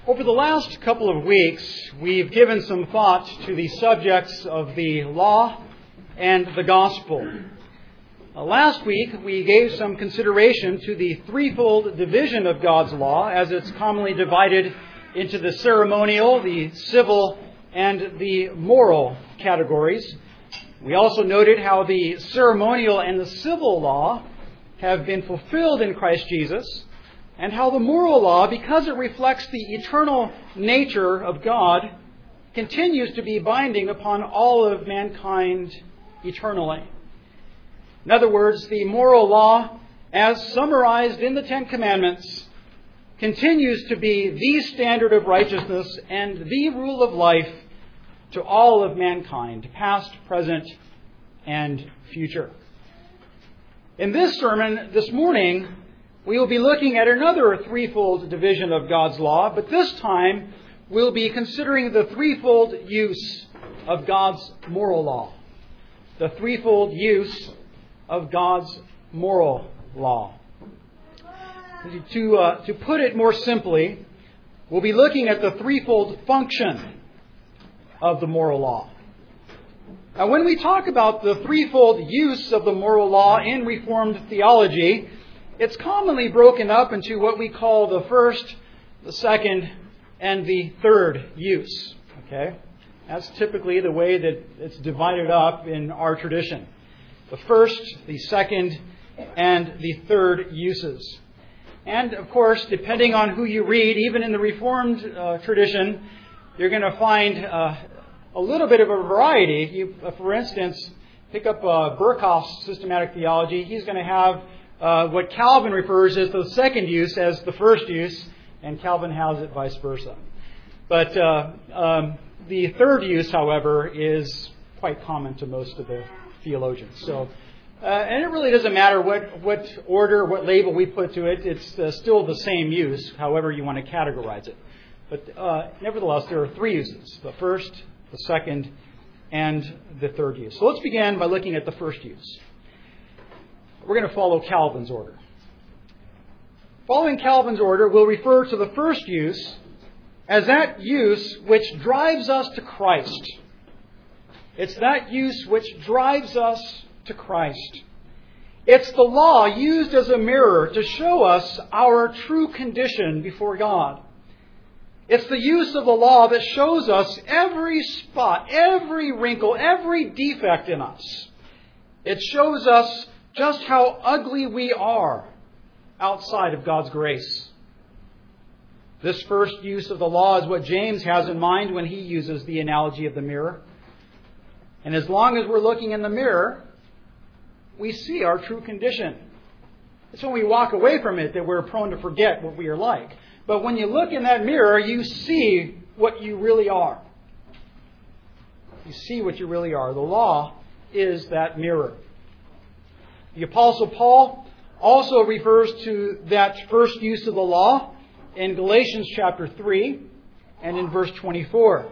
Over the last couple of weeks, we've given some thought to the subjects of the law and the gospel. Last week, we gave some consideration to the threefold division of God's law, as it's commonly divided into the ceremonial, the civil, and the moral categories. We also noted how the ceremonial and the civil law have been fulfilled in Christ Jesus, and how the moral law, because it reflects the eternal nature of God, continues to be binding upon all of mankind eternally. In other words, the moral law, as summarized in the Ten Commandments, continues to be the standard of righteousness and the rule of life to all of mankind, past, present, and future. In this sermon this morning, we will be looking at another threefold division of God's law, but this time we'll be considering the threefold use of God's moral law. The threefold use of God's moral law. To put it more simply, we'll be looking at the threefold function of the moral law. Now, when we talk about the threefold use of the moral law in Reformed theology, it's commonly broken up into what we call the first, the second, and the third use. Okay? That's typically the way that it's divided up in our tradition. The first, the second, and the third uses. And, of course, depending on who you read, even in the Reformed tradition, you're going to find a little bit of a variety. If you, for instance, pick up Berkhof's systematic theology, he's going to have what Calvin refers as the second use as the first use, and Calvin has it vice versa. But the third use, however, is quite common to most of the theologians. So, and it really doesn't matter what order, what label we put to it. It's still the same use, however you want to categorize it. But nevertheless, there are three uses: the first, the second, and the third use. So let's begin by looking at the first use. We're going to follow Calvin's order. Following Calvin's order, we'll refer to the first use as that use which drives us to Christ. It's that use which drives us to Christ. It's the law used as a mirror to show us our true condition before God. It's the use of the law that shows us every spot, every wrinkle, every defect in us. It shows us just how ugly we are outside of God's grace. This first use of the law is what James has in mind when he uses the analogy of the mirror. And as long as we're looking in the mirror, we see our true condition. It's when we walk away from it that we're prone to forget what we are like. But when you look in that mirror, you see what you really are. You see what you really are. The law is that mirror. The Apostle Paul also refers to that first use of the law in Galatians chapter 3 and in verse 24.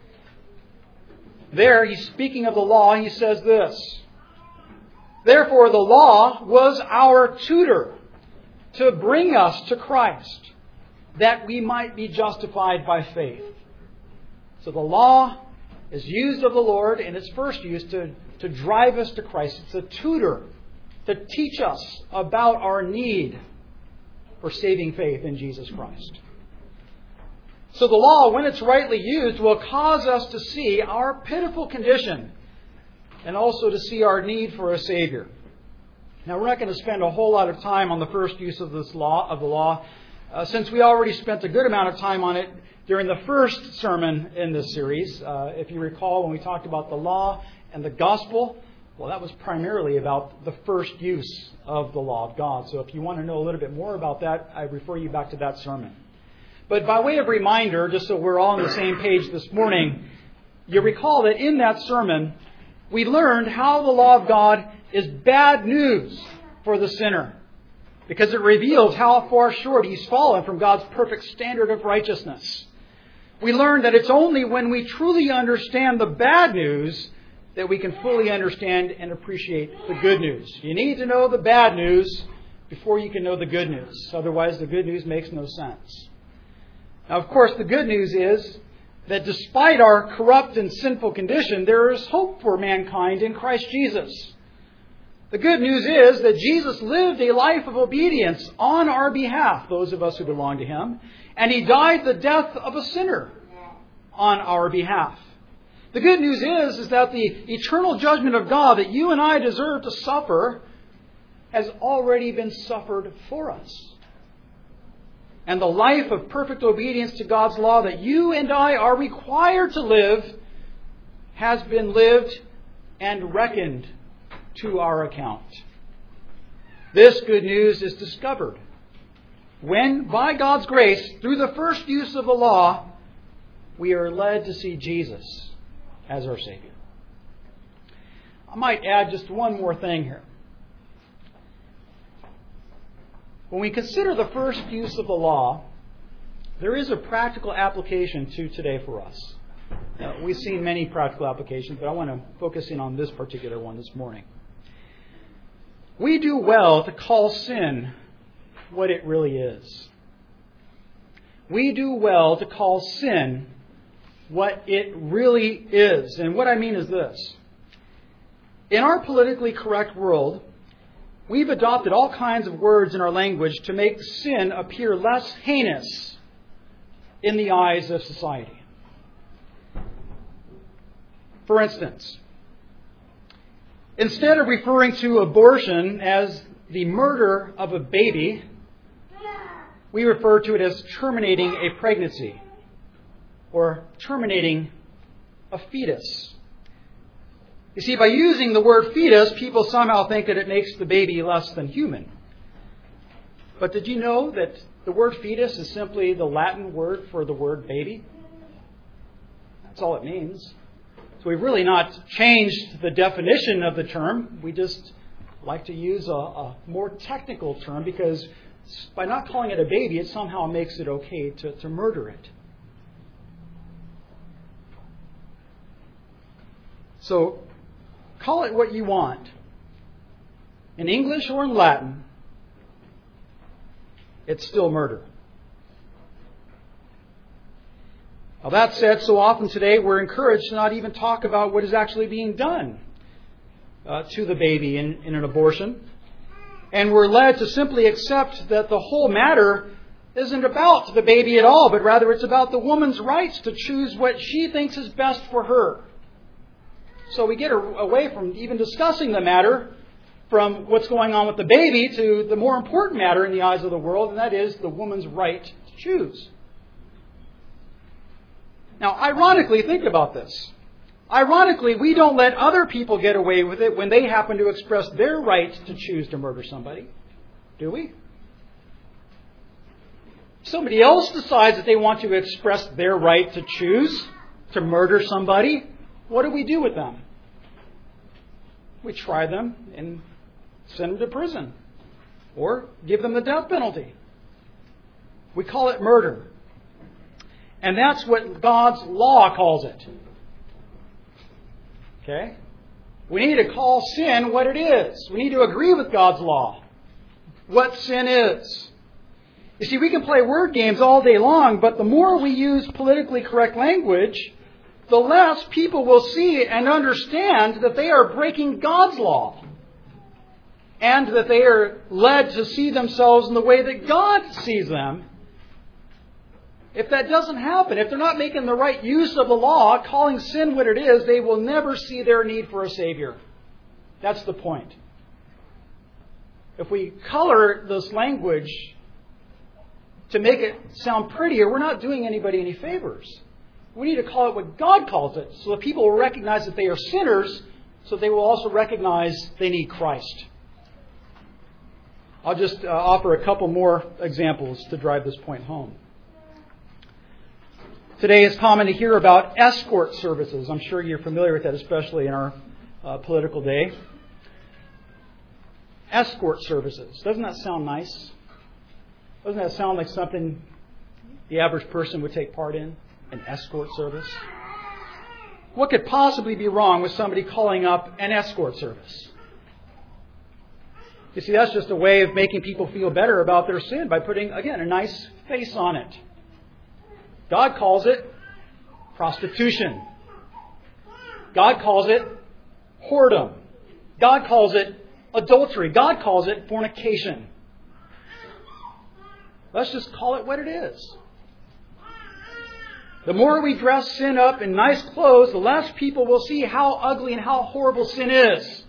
There, he's speaking of the law, he says this: "Therefore the law was our tutor to bring us to Christ, that we might be justified by faith." So the law is used of the Lord in its first use to drive us to Christ. It's a tutor to teach us about our need for saving faith in Jesus Christ. So the law, when it's rightly used, will cause us to see our pitiful condition and also to see our need for a Savior. Now, we're not going to spend a whole lot of time on the first use of the law, since we already spent a good amount of time on it during the first sermon in this series. If you recall, when we talked about the law and the gospel, well, that was primarily about the first use of the law of God. So if you want to know a little bit more about that, I refer you back to that sermon. But by way of reminder, just so we're all on the same page this morning, you recall that in that sermon, we learned how the law of God is bad news for the sinner, because it reveals how far short he's fallen from God's perfect standard of righteousness. We learned that it's only when we truly understand the bad news that we can fully understand and appreciate the good news. You need to know the bad news before you can know the good news. Otherwise, the good news makes no sense. Now, of course, the good news is that despite our corrupt and sinful condition, there is hope for mankind in Christ Jesus. The good news is that Jesus lived a life of obedience on our behalf, those of us who belong to Him, and He died the death of a sinner on our behalf. The good news is that the eternal judgment of God that you and I deserve to suffer has already been suffered for us. And the life of perfect obedience to God's law that you and I are required to live has been lived and reckoned to our account. This good news is discovered when, by God's grace, through the first use of the law, we are led to see Jesus as our Savior. I might add just one more thing here. When we consider the first use of the law, there is a practical application to today for us. We've seen many practical applications, but I want to focus in on this particular one this morning. We do well to call sin what it really is. We do well to call sin what it really is. And what I mean is this. In our politically correct world, we've adopted all kinds of words in our language to make sin appear less heinous in the eyes of society. For instance, instead of referring to abortion as the murder of a baby, we refer to it as terminating a pregnancy or terminating a fetus. You see, by using the word fetus, people somehow think that it makes the baby less than human. But did you know that the word fetus is simply the Latin word for the word baby? That's all it means. So we've really not changed the definition of the term. We just like to use a more technical term because by not calling it a baby, it somehow makes it okay to murder it. So, call it what you want. In English or in Latin, it's still murder. Now, that said, so often today we're encouraged to not even talk about what is actually being done to the baby in an abortion. And we're led to simply accept that the whole matter isn't about the baby at all, but rather it's about the woman's rights to choose what she thinks is best for her. So we get away from even discussing the matter from what's going on with the baby to the more important matter in the eyes of the world, and that is the woman's right to choose. Now, ironically, think about this. Ironically, we don't let other people get away with it when they happen to express their right to choose to murder somebody. Do we? Somebody else decides that they want to express their right to choose to murder somebody. What do we do with them? We try them and send them to prison or give them the death penalty. We call it murder. And that's what God's law calls it. Okay? We need to call sin what it is. We need to agree with God's law. What sin is. You see, we can play word games all day long, but the more we use politically correct language, the less people will see and understand that they are breaking God's law. And that they are led to see themselves in the way that God sees them. If that doesn't happen, if they're not making the right use of the law, calling sin what it is, they will never see their need for a Savior. That's the point. If we color this language to make it sound prettier, we're not doing anybody any favors. We need to call it what God calls it, so that people will recognize that they are sinners, so they will also recognize they need Christ. I'll just offer a couple more examples to drive this point home. Today it's common to hear about escort services. I'm sure you're familiar with that, especially in our political day. Escort services. Doesn't that sound nice? Doesn't that sound like something the average person would take part in? An escort service? What could possibly be wrong with somebody calling up an escort service? You see, that's just a way of making people feel better about their sin by putting, again, a nice face on it. God calls it prostitution. God calls it whoredom. God calls it adultery. God calls it fornication. Let's just call it what it is. The more we dress sin up in nice clothes, the less people will see how ugly and how horrible sin is.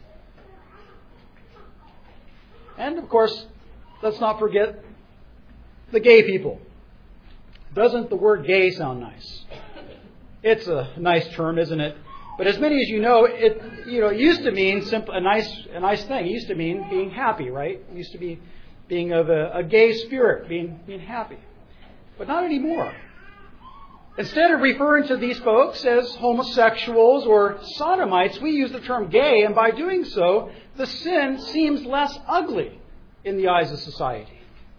And, of course, let's not forget the gay people. Doesn't the word gay sound nice? It's a nice term, isn't it? But as many as you know, it used to mean a nice thing. It used to mean being happy, right? It used to be being of a gay spirit, being happy. But not anymore. Instead of referring to these folks as homosexuals or sodomites, we use the term gay, and by doing so, the sin seems less ugly in the eyes of society.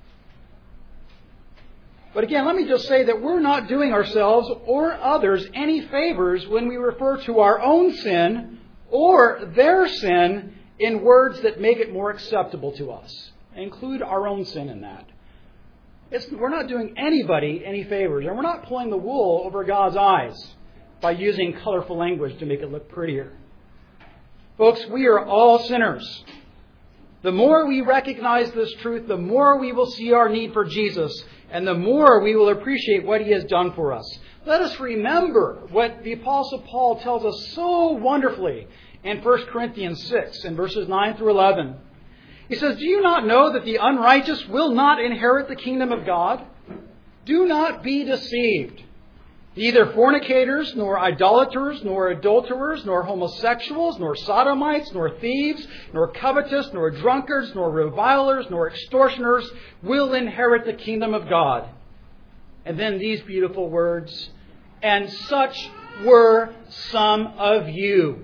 But again, let me just say that we're not doing ourselves or others any favors when we refer to our own sin or their sin in words that make it more acceptable to us. Include our own sin in that. We're not doing anybody any favors, and we're not pulling the wool over God's eyes by using colorful language to make it look prettier. Folks, we are all sinners. The more we recognize this truth, the more we will see our need for Jesus, and the more we will appreciate what He has done for us. Let us remember what the Apostle Paul tells us so wonderfully in 1 Corinthians 6, in verses 9 through 11. He says, "Do you not know that the unrighteous will not inherit the kingdom of God? Do not be deceived. Neither fornicators, nor idolaters, nor adulterers, nor homosexuals, nor sodomites, nor thieves, nor covetous, nor drunkards, nor revilers, nor extortioners will inherit the kingdom of God." And then these beautiful words, "And such were some of you.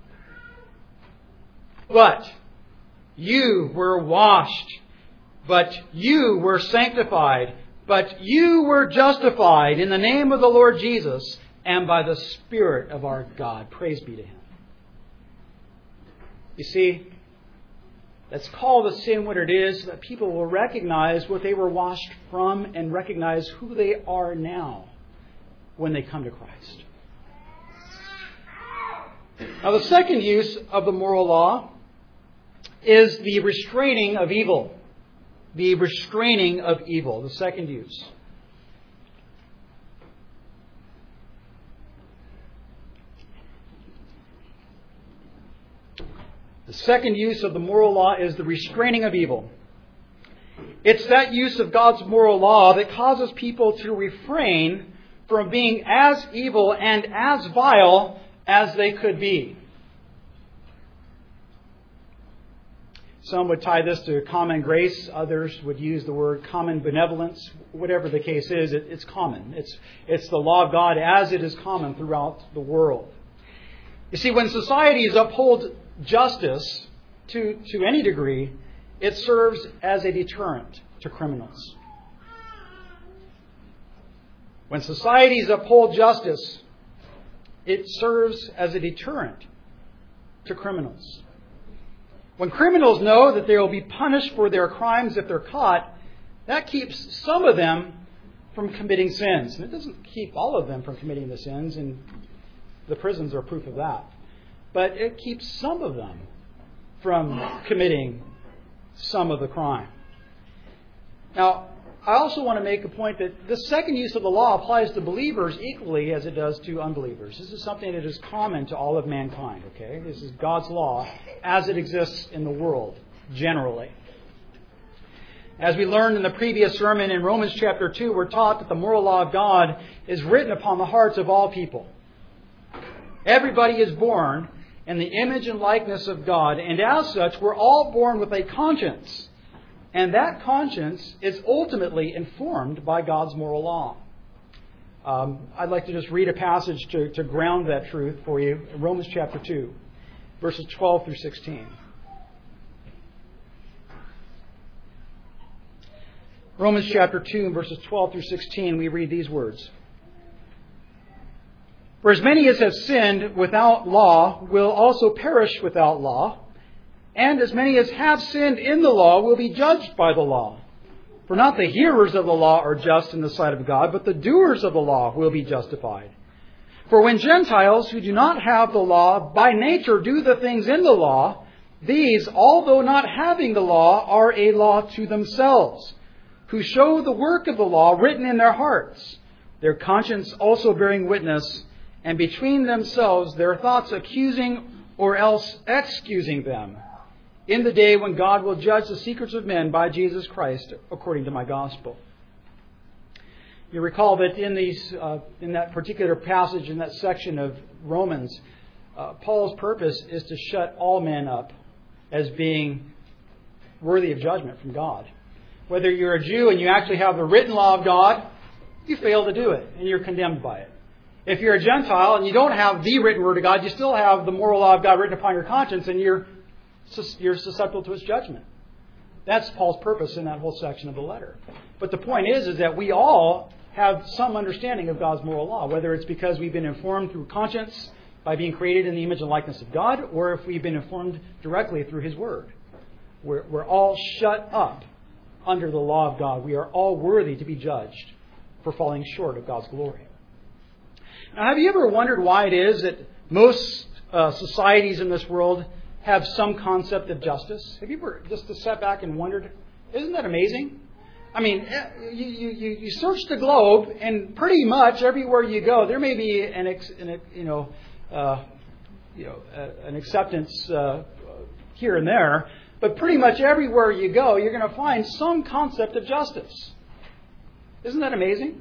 But you were washed, but you were sanctified, but you were justified in the name of the Lord Jesus and by the Spirit of our God." Praise be to Him. You see, let's call the sin what it is so that people will recognize what they were washed from and recognize who they are now when they come to Christ. Now, the second use of the moral law is the restraining of evil. The restraining of evil, the second use. The second use of the moral law is the restraining of evil. It's that use of God's moral law that causes people to refrain from being as evil and as vile as they could be. Some would tie this to common grace. Others would use the word common benevolence. Whatever the case is, it's common. It's the law of God as it is common throughout the world. You see, when societies uphold justice to any degree, it serves as a deterrent to criminals. When societies uphold justice, it serves as a deterrent to criminals. When criminals know that they will be punished for their crimes if they're caught, that keeps some of them from committing sins. And it doesn't keep all of them from committing the sins, and the prisons are proof of that. But it keeps some of them from committing some of the crime. Now, I also want to make a point that the second use of the law applies to believers equally as it does to unbelievers. This is something that is common to all of mankind, okay? This is God's law as it exists in the world, generally. As we learned in the previous sermon in Romans chapter 2, we're taught that the moral law of God is written upon the hearts of all people. Everybody is born in the image and likeness of God, and as such, we're all born with a conscience. And that conscience is ultimately informed by God's moral law. I'd like to just read a passage to ground that truth for you. Romans chapter 2, verses 12 through 16. Romans chapter 2, verses 12 through 16, we read these words. "For as many as have sinned without law will also perish without law. And as many as have sinned in the law will be judged by the law. For not the hearers of the law are just in the sight of God, but the doers of the law will be justified. For when Gentiles who do not have the law by nature do the things in the law, these, although not having the law, are a law to themselves, who show the work of the law written in their hearts, their conscience also bearing witness, and between themselves their thoughts accusing or else excusing them, in the day when God will judge the secrets of men by Jesus Christ, according to my gospel. You recall that in that particular passage, in that section of Romans, Paul's purpose is to shut all men up as being worthy of judgment from God. Whether you're a Jew and you actually have the written law of God, you fail to do it and you're condemned by it. If you're a Gentile and you don't have the written word of God, you still have the moral law of God written upon your conscience, and you're susceptible to His judgment. That's Paul's purpose in that whole section of the letter. But the point is that we all have some understanding of God's moral law, whether it's because we've been informed through conscience by being created in the image and likeness of God, or if we've been informed directly through His Word. We're all shut up under the law of God. We are all worthy to be judged for falling short of God's glory. Now, have you ever wondered why it is that most societies in this world have some concept of justice? Have you ever just sat back and wondered, isn't that amazing? I mean, you search the globe, and pretty much everywhere you go, there may be an acceptance here and there, but pretty much everywhere you go, you're going to find some concept of justice. Isn't that amazing?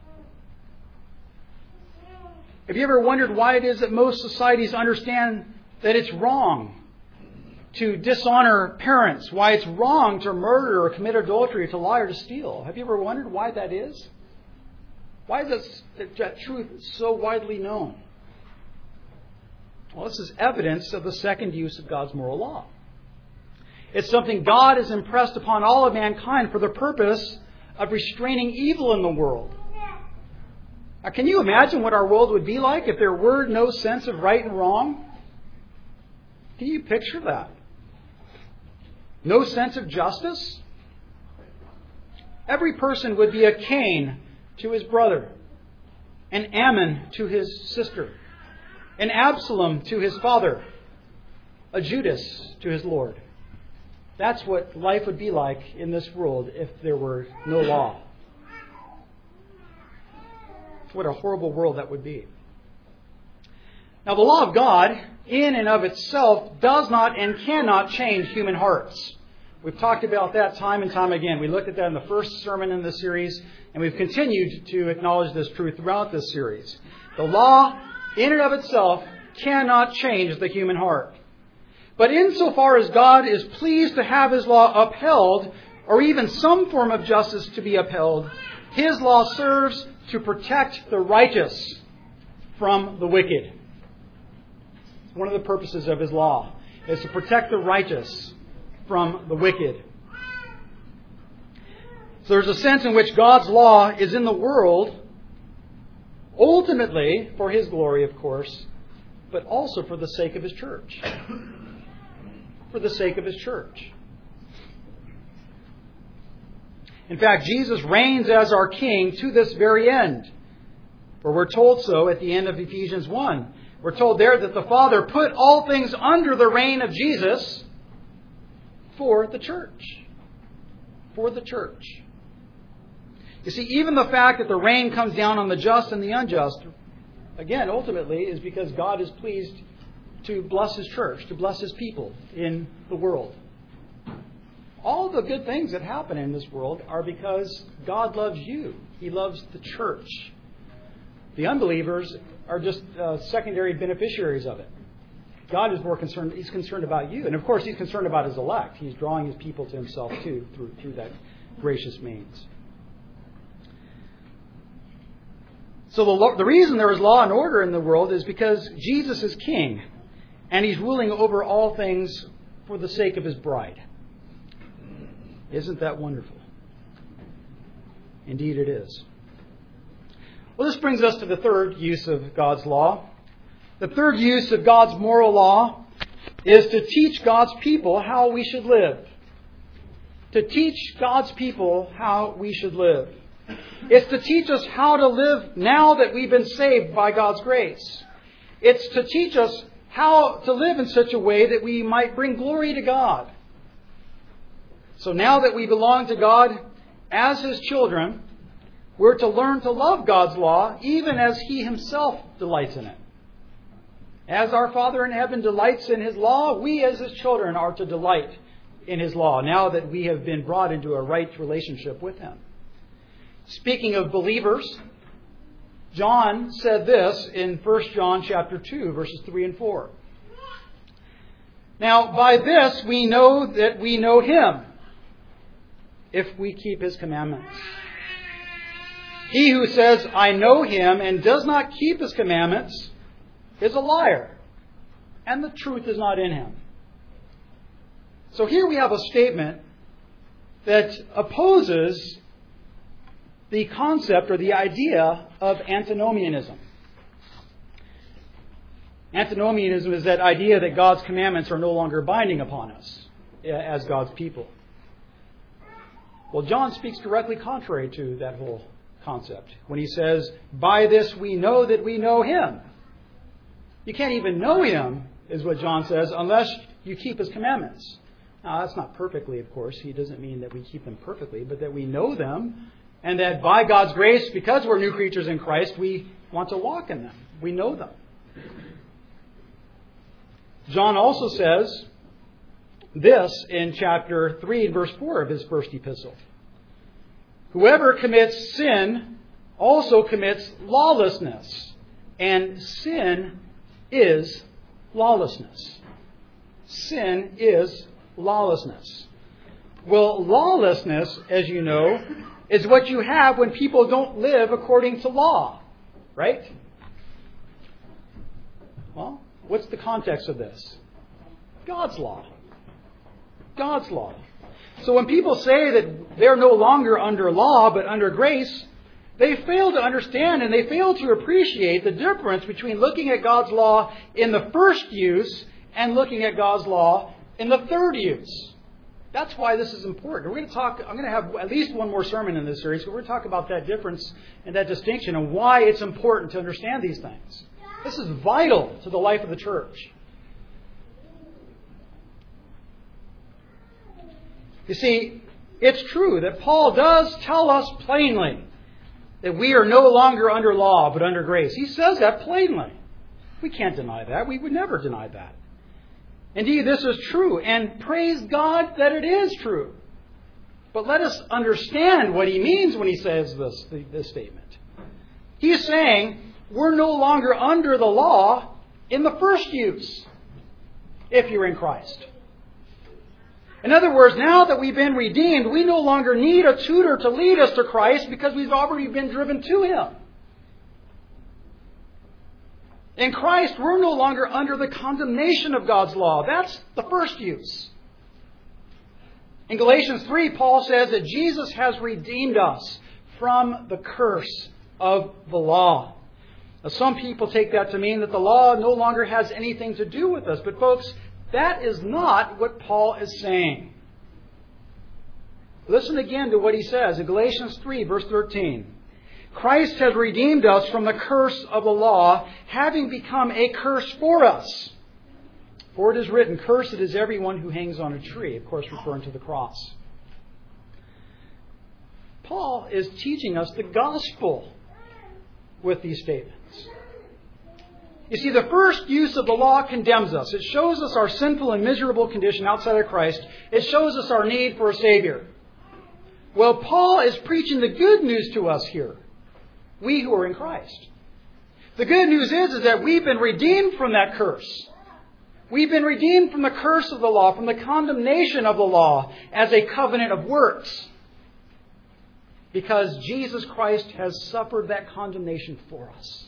Have you ever wondered why it is that most societies understand that it's wrong to dishonor parents, why it's wrong to murder or commit adultery, to lie or to steal? Have you ever wondered why that is? Why is that truth so widely known? Well, this is evidence of the second use of God's moral law. It's something God has impressed upon all of mankind for the purpose of restraining evil in the world. Now, can you imagine what our world would be like if there were no sense of right and wrong? Can you picture that? No sense of justice? Every person would be a Cain to his brother, an Ammon to his sister, an Absalom to his father, a Judas to his Lord. That's what life would be like in this world if there were no law. What a horrible world that would be. Now, the law of God, in and of itself, does not and cannot change human hearts. We've talked about that time and time again. We looked at that in the first sermon in this series, and we've continued to acknowledge this truth throughout this series. The law, in and of itself, cannot change the human heart. But insofar as God is pleased to have His law upheld, or even some form of justice to be upheld, His law serves to protect the righteous from the wicked. One of the purposes of His law is to protect the righteous from the wicked. So there's a sense in which God's law is in the world, ultimately for His glory, of course, but also for the sake of His church. For the sake of His church. In fact, Jesus reigns as our King to this very end. For we're told so at the end of Ephesians 1. We're told there that the Father put all things under the reign of Jesus for the church. For the church. You see, even the fact that the rain comes down on the just and the unjust, again, ultimately, is because God is pleased to bless His church, to bless His people in the world. All the good things that happen in this world are because God loves you. He loves the church. The unbelievers are just secondary beneficiaries of it. God is more concerned. He's concerned about you. And of course, He's concerned about His elect. He's drawing His people to Himself too through that gracious means. So the reason there is law and order in the world is because Jesus is King. And He's ruling over all things for the sake of His bride. Isn't that wonderful? Indeed it is. Well, this brings us to the third use of God's law. The third use of God's moral law is to teach God's people how we should live. to teach God's people how we should live. It's to teach us how to live now that we've been saved by God's grace. It's to teach us how to live in such a way that we might bring glory to God. So now that we belong to God as His children, we're to learn to love God's law even as He Himself delights in it. As our Father in heaven delights in His law, we as His children are to delight in His law now that we have been brought into a right relationship with Him. Speaking of believers, John said this in 1 John chapter 2, verses 3 and 4. Now, by this we know that we know Him, if we keep His commandments. He who says, I know Him, and does not keep His commandments, is a liar, and the truth is not in him. So here we have a statement that opposes the concept or the idea of antinomianism. Antinomianism is that idea that God's commandments are no longer binding upon us as God's people. Well, John speaks directly contrary to that whole concept when he says, by this we know that we know Him. You can't even know Him, is what John says, unless you keep His commandments. Now, that's not perfectly, of course. He doesn't mean that we keep them perfectly, but that we know them, and that by God's grace, because we're new creatures in Christ, we want to walk in them. We know them. John also says this in chapter 3 and verse 4 of his first epistle. Whoever commits sin also commits lawlessness, and sin is lawlessness. Sin is lawlessness. Well, lawlessness, as you know, is what you have when people don't live according to law, right? Well, what's the context of this? God's law. God's law. So when people say that they're no longer under law but under grace, they fail to understand and they fail to appreciate the difference between looking at God's law in the first use and looking at God's law in the third use. That's why this is important. I'm going to have at least one more sermon in this series, but we're going to talk about that difference and that distinction and why it's important to understand these things. This is vital to the life of the church. You see, it's true that Paul does tell us plainly that we are no longer under law, but under grace. He says that plainly. We can't deny that. We would never deny that. Indeed, this is true, and praise God that it is true. But let us understand what he means when he says this statement. He is saying we're no longer under the law in the first use, if you're in Christ. In other words, now that we've been redeemed, we no longer need a tutor to lead us to Christ because we've already been driven to Him. In Christ, we're no longer under the condemnation of God's law. That's the first use. In Galatians 3, Paul says that Jesus has redeemed us from the curse of the law. Now, some people take that to mean that the law no longer has anything to do with us. But folks, that is not what Paul is saying. Listen again to what he says in Galatians 3, verse 13. Christ has redeemed us from the curse of the law, having become a curse for us. For it is written, cursed is everyone who hangs on a tree, of course referring to the cross. Paul is teaching us the gospel with these statements. You see, the first use of the law condemns us. It shows us our sinful and miserable condition outside of Christ. It shows us our need for a Savior. Well, Paul is preaching the good news to us here. We who are in Christ. The good news is that we've been redeemed from that curse. We've been redeemed from the curse of the law, from the condemnation of the law as a covenant of works. Because Jesus Christ has suffered that condemnation for us.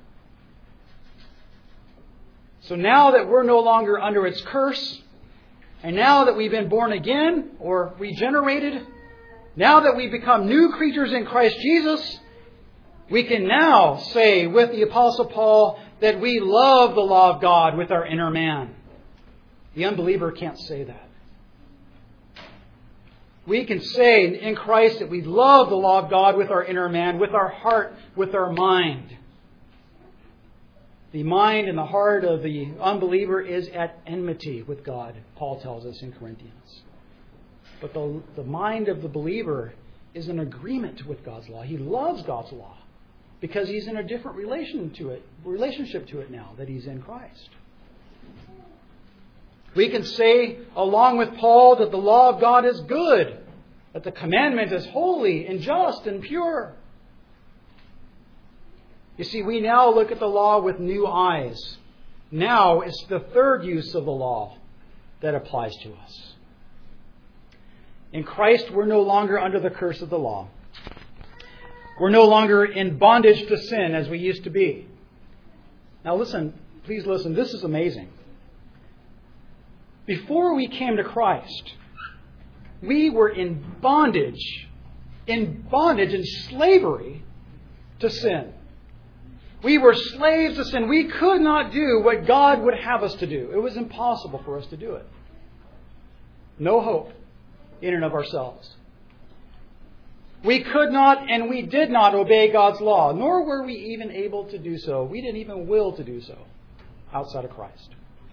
So now that we're no longer under its curse, and now that we've been born again or regenerated, now that we've become new creatures in Christ Jesus, we can now say with the Apostle Paul that we love the law of God with our inner man. The unbeliever can't say that. We can say in Christ that we love the law of God with our inner man, with our heart, with our mind. The mind and the heart of the unbeliever is at enmity with God, Paul tells us in Corinthians. But the mind of the believer is in agreement with God's law. He loves God's law because he's in a different relationship to it now that he's in Christ. We can say, along with Paul, that the law of God is good, that the commandment is holy and just and pure. You see, we now look at the law with new eyes. Now it's the third use of the law that applies to us. In Christ, we're no longer under the curse of the law. We're no longer in bondage to sin as we used to be. Now listen, please listen, this is amazing. Before we came to Christ, we were in bondage and slavery to sin. We were slaves to sin. We could not do what God would have us to do. It was impossible for us to do it. No hope in and of ourselves. We could not and we did not obey God's law, nor were we even able to do so. We didn't even will to do so outside of Christ.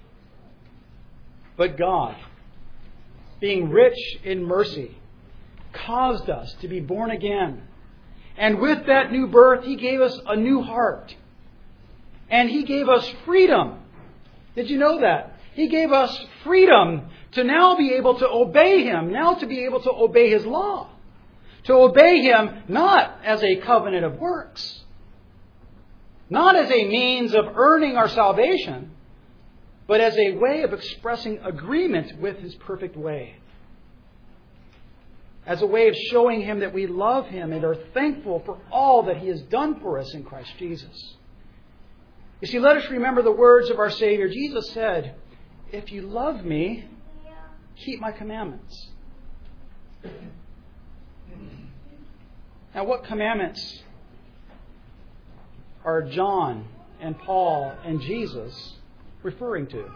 But God, being rich in mercy, caused us to be born again. And with that new birth, He gave us a new heart. And He gave us freedom. Did you know that? He gave us freedom to now be able to obey Him, now to be able to obey His law. To obey Him not as a covenant of works, not as a means of earning our salvation, but as a way of expressing agreement with His perfect way. As a way of showing Him that we love Him and are thankful for all that He has done for us in Christ Jesus. You see, let us remember the words of our Savior. Jesus said, "If you love me, keep my commandments." Now, what commandments are John and Paul and Jesus referring to?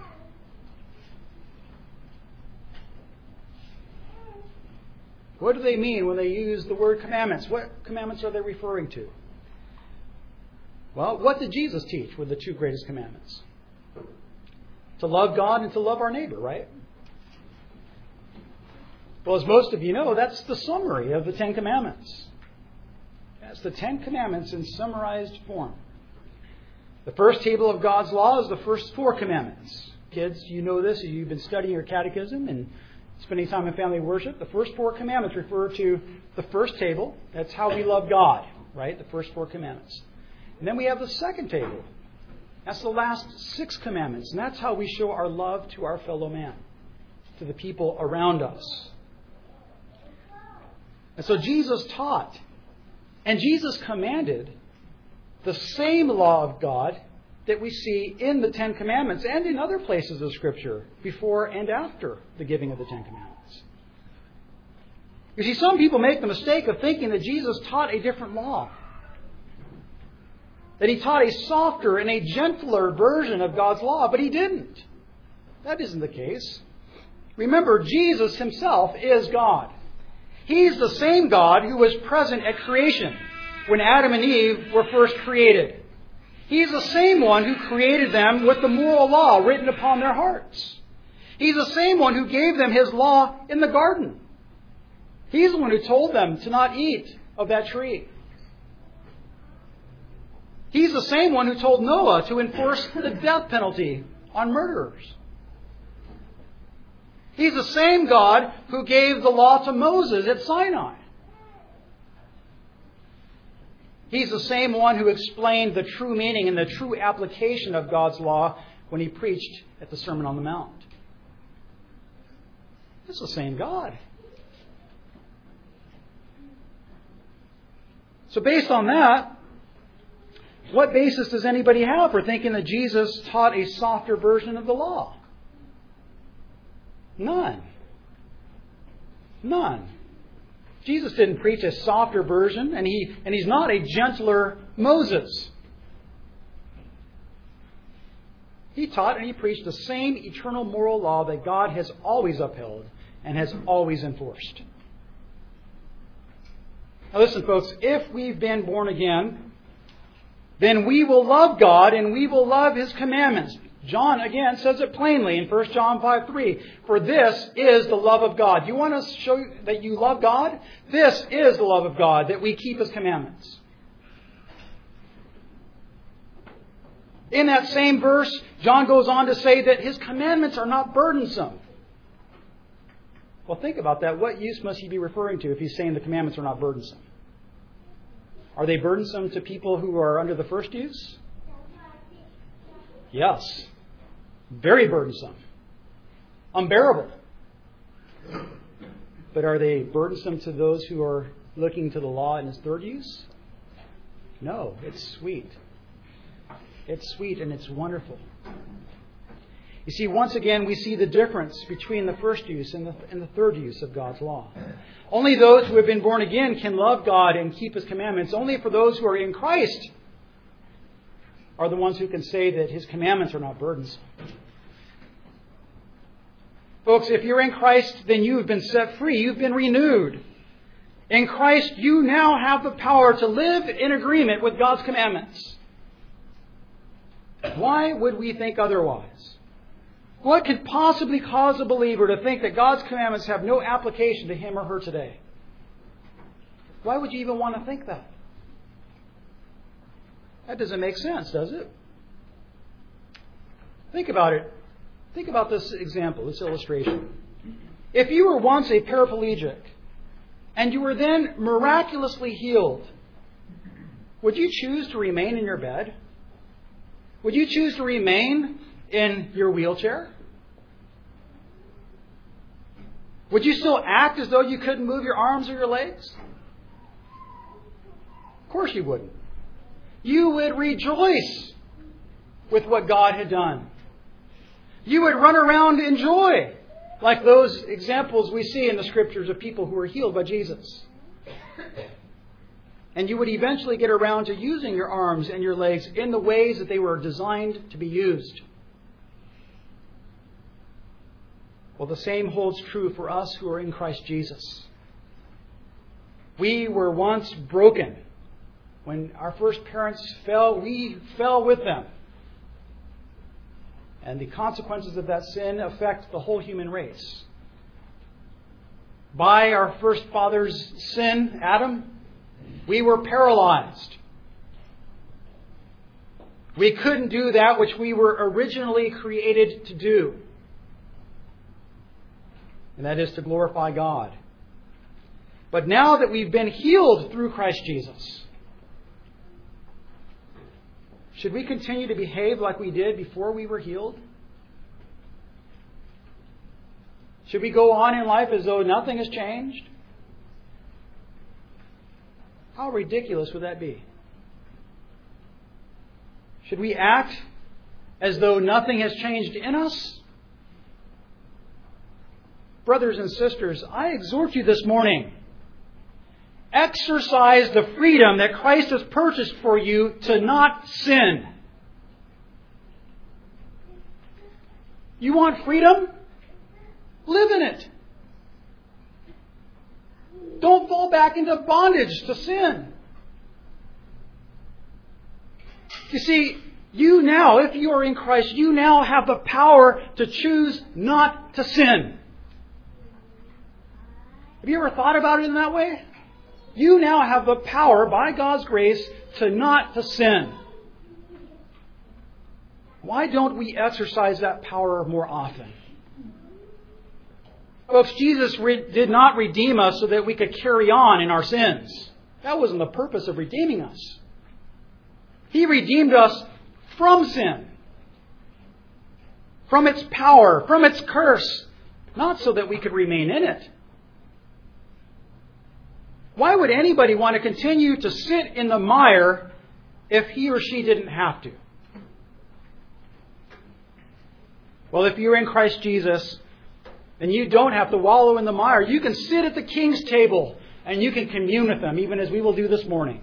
What do they mean when they use the word commandments? What commandments are they referring to? Well, what did Jesus teach were the two greatest commandments? To love God and to love our neighbor, right? Well, as most of you know, that's the summary of the Ten Commandments. That's the Ten Commandments in summarized form. The first table of God's law is the first four commandments. Kids, you know this as you've been studying your catechism and spending time in family worship. The first four commandments refer to the first table. That's how we love God, right? The first four commandments. And then we have the second table. That's the last six commandments. And that's how we show our love to our fellow man, to the people around us. And so Jesus taught and Jesus commanded the same law of God that we see in the Ten Commandments and in other places of Scripture before and after the giving of the Ten Commandments. You see, some people make the mistake of thinking that Jesus taught a different law. That He taught a softer and a gentler version of God's law, but He didn't. That isn't the case. Remember, Jesus Himself is God. He's the same God who was present at creation when Adam and Eve were first created. He's the same one who created them with the moral law written upon their hearts. He's the same one who gave them His law in the garden. He's the one who told them to not eat of that tree. He's the same one who told Noah to enforce the death penalty on murderers. He's the same God who gave the law to Moses at Sinai. He's the same one who explained the true meaning and the true application of God's law when He preached at the Sermon on the Mount. It's the same God. So based on that, what basis does anybody have for thinking that Jesus taught a softer version of the law? None. None. Jesus didn't preach a softer version, and He's not a gentler Moses. He taught and He preached the same eternal moral law that God has always upheld and has always enforced. Now listen, folks, if we've been born again, then we will love God and we will love His commandments. John, again, says it plainly in 1 John 5:3. For this is the love of God. You want to show that you love God? This is the love of God, that we keep His commandments. In that same verse, John goes on to say that His commandments are not burdensome. Well, think about that. What use must He be referring to if He's saying the commandments are not burdensome? Are they burdensome to people who are under the first use? Yes. Very burdensome. Unbearable. But are they burdensome to those who are looking to the law in its third use? No, it's sweet. It's sweet and it's wonderful. You see, once again, we see the difference between the first use and the third use of God's law. Only those who have been born again can love God and keep His commandments. Only for those who are in Christ are the ones who can say that His commandments are not burdensome. Folks, if you're in Christ, then you have been set free. You've been renewed. In Christ, you now have the power to live in agreement with God's commandments. Why would we think otherwise? What could possibly cause a believer to think that God's commandments have no application to him or her today? Why would you even want to think that? That doesn't make sense, does it? Think about it. Think about this example, this illustration. If you were once a paraplegic and you were then miraculously healed, would you choose to remain in your bed? Would you choose to remain in your wheelchair? Would you still act as though you couldn't move your arms or your legs? Of course you wouldn't. You would rejoice with what God had done. You would run around in joy, like those examples we see in the Scriptures of people who were healed by Jesus. And you would eventually get around to using your arms and your legs in the ways that they were designed to be used. Well, the same holds true for us who are in Christ Jesus. We were once broken. When our first parents fell, we fell with them. And the consequences of that sin affect the whole human race. By our first father's sin, Adam, we were paralyzed. We couldn't do that which we were originally created to do. And that is to glorify God. But now that we've been healed through Christ Jesus, should we continue to behave like we did before we were healed? Should we go on in life as though nothing has changed? How ridiculous would that be? Should we act as though nothing has changed in us? Brothers and sisters, I exhort you this morning, exercise the freedom that Christ has purchased for you to not sin. You want freedom? Live in it. Don't fall back into bondage to sin. You see, you now, if you are in Christ, you now have the power to choose not to sin. Have you ever thought about it in that way? You now have the power, by God's grace, to not to sin. Why don't we exercise that power more often? Folks, Jesus did not redeem us so that we could carry on in our sins. That wasn't the purpose of redeeming us. He redeemed us from sin, from its power, from its curse, not so that we could remain in it. Why would anybody want to continue to sit in the mire if he or she didn't have to? Well, if you're in Christ Jesus, then you don't have to wallow in the mire. You can sit at the King's table and you can commune with them, even as we will do this morning.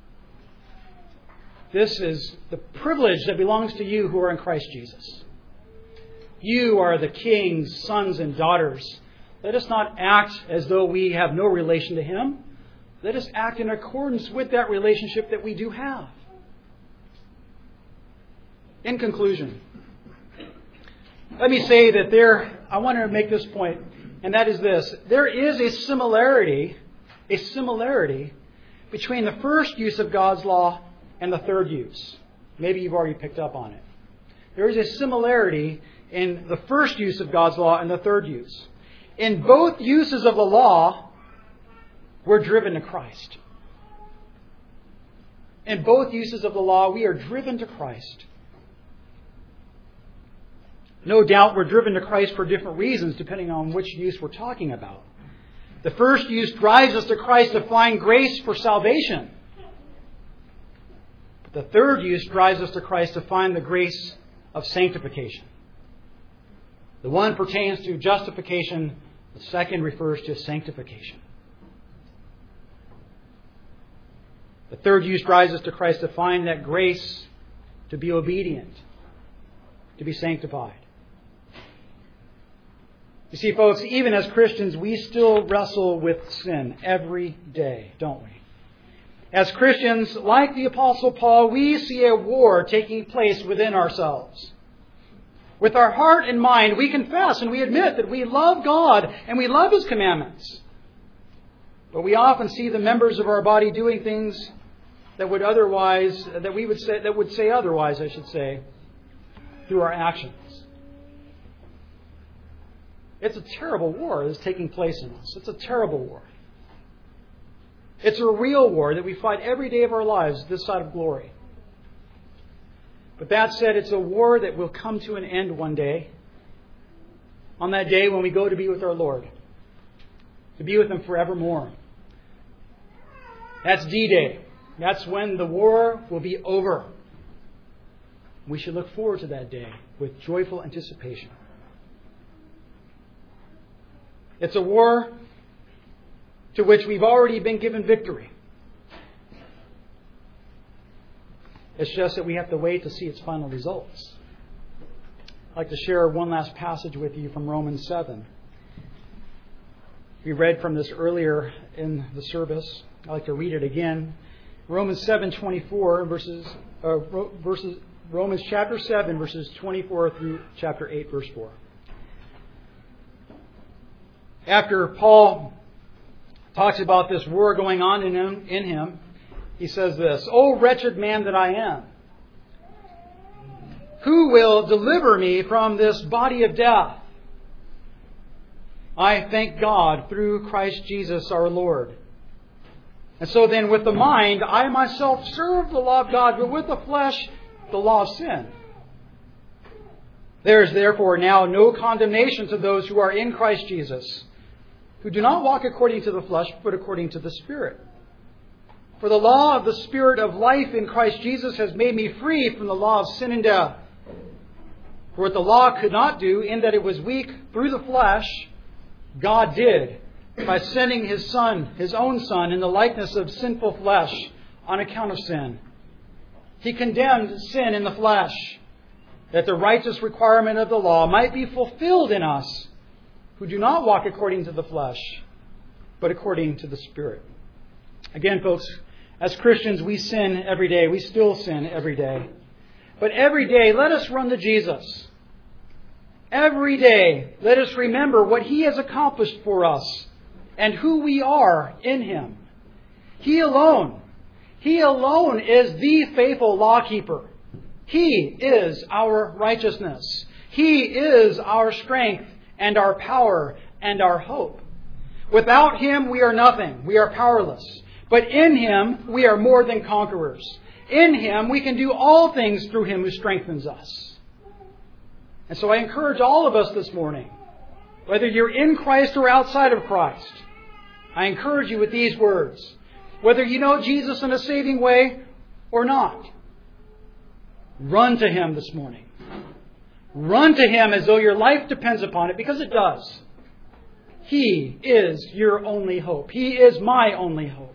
This is the privilege that belongs to you who are in Christ Jesus. You are the King's sons and daughters. Let us not act as though we have no relation to Him. let us act in accordance with that relationship that we do have. In conclusion, let me say that I want to make this point, and that is this. There is a similarity between the first use of God's law and the third use. Maybe you've already picked up on it. There is a similarity in the first use of God's law and the third use. In both uses of the law, we're driven to Christ. In both uses of the law, we are driven to Christ. No doubt we're driven to Christ for different reasons, depending on which use we're talking about. The first use drives us to Christ to find grace for salvation. But the third use drives us to Christ to find the grace of sanctification. The one pertains to justification, the second refers to sanctification. The third use drives us to Christ to find that grace to be obedient, to be sanctified. You see, folks, even as Christians, we still wrestle with sin every day, don't we? As Christians, like the Apostle Paul, we see a war taking place within ourselves. With our heart and mind, we confess and we admit that we love God and we love His commandments. But we often see the members of our body doing things that would say otherwise, through our actions. It's a terrible war that is taking place in us. It's a terrible war. It's a real war that we fight every day of our lives this side of glory. But that said, it's a war that will come to an end one day. On that day when we go to be with our Lord. To be with Him forevermore. That's D-Day. That's when the war will be over. We should look forward to that day with joyful anticipation. It's a war to which we've already been given victory. It's just that we have to wait to see its final results. I'd like to share one last passage with you from Romans 7. We read from this earlier in the service. I'd like to read it again. Romans 7:24 Romans chapter 7 verses 24 through chapter 8 verse 4. After Paul talks about this war going on in him, he says this, "O wretched man that I am, who will deliver me from this body of death? I thank God through Christ Jesus our Lord. And so then with the mind, I myself serve the law of God, but with the flesh, the law of sin. There is therefore now no condemnation to those who are in Christ Jesus, who do not walk according to the flesh, but according to the Spirit. For the law of the Spirit of life in Christ Jesus has made me free from the law of sin and death. For what the law could not do, in that it was weak through the flesh, God did, by sending His Son, His own Son, in the likeness of sinful flesh on account of sin. He condemned sin in the flesh, that the righteous requirement of the law might be fulfilled in us, who do not walk according to the flesh, but according to the Spirit." Again, folks, as Christians, we sin every day. We still sin every day. But every day, let us run to Jesus. Every day, let us remember what He has accomplished for us and who we are in Him. He alone is the faithful lawkeeper. He is our righteousness. He is our strength and our power and our hope. Without Him, we are nothing. We are powerless. But in Him, we are more than conquerors. In Him, we can do all things through Him who strengthens us. And so I encourage all of us this morning, whether you're in Christ or outside of Christ, I encourage you with these words. Whether you know Jesus in a saving way or not, run to Him this morning. Run to Him as though your life depends upon it, because it does. He is your only hope. He is my only hope.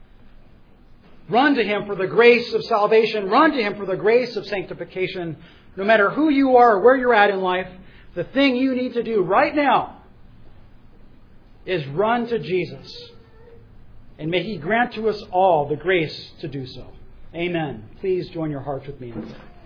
Run to Him for the grace of salvation. Run to Him for the grace of sanctification. No matter who you are or where you're at in life, the thing you need to do right now is run to Jesus And may He grant to us all the grace to do so. Amen. Please join your hearts with me in prayer.